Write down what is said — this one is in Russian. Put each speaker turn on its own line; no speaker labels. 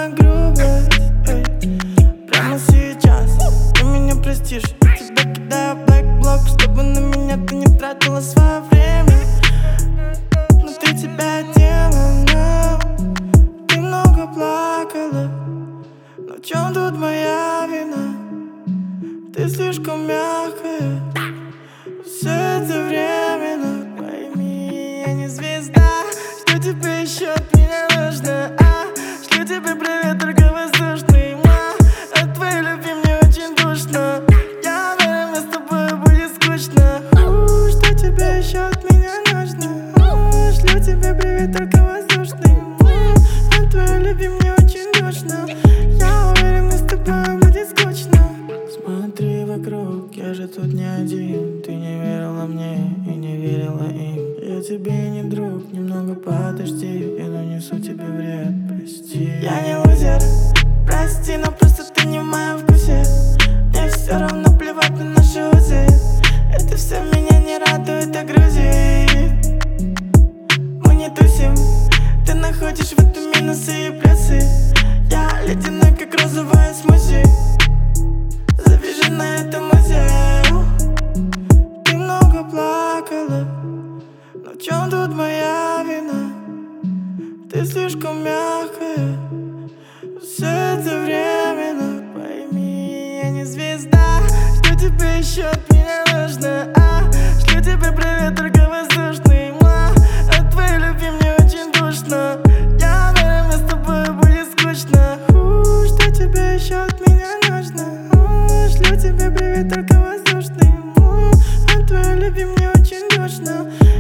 самая грубая, эй. Прямо сейчас ты меня простишь. Я тебя кидаю в блэк-блок, чтобы на меня ты не тратила свое время. Внутри тебя демона, ты много плакала. Но в чем тут моя вина? Ты слишком мягкая. Все это временно, пойми, я не звезда. Что тебе еще от меня нужно? Шлю тебе привет, только воздушный. От твоей любви мне очень душно. Я уверен, мне с тобой будет скучно. Что тебе еще от меня нужно? Шлю тебе привет, только воздушный. От твоей любви мне очень душно. Я уверен, мне с тобой будет скучно. Смотри вокруг, я же тут не один. Ты не верила мне и не верила им. Я тебе не друг, немного подожди. Я нанесу тебе вред, прости. Я не лузер, прости, но просто ты не в моем вкусе. Мне все равно плевать на наши узы. Это все меня не радует, а грузит. Мы не тусим, ты находишь в этом минусы и плюсы. Я ледяной, как розовая смузи. Завяжи на этом музею. Ты много плакала, но в чем тут моя вина? Ты слишком мягкая. Все это временно, пойми, я не звезда. Что тебе еще от меня нужно? Шлю тебе привет, только воздушный. От твоей любви мне очень душно. Я уверен, мне с тобой будет скучно. Что тебе еще от меня нужно? Шлю тебе привет, только воздушный. От твоей любви мне очень душно.